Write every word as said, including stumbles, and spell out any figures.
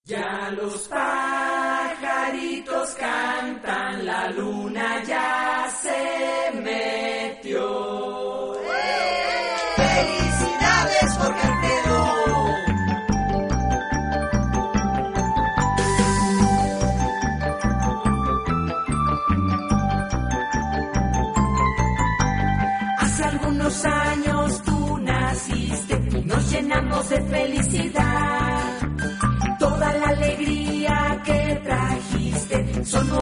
Ya los pajaritos cantan, la luna ya se metió. ¡Felicidades, Jorge Alfredo! Hace algunos años tú naciste y nos llenamos de felicidad. Toda la alegría que trajiste son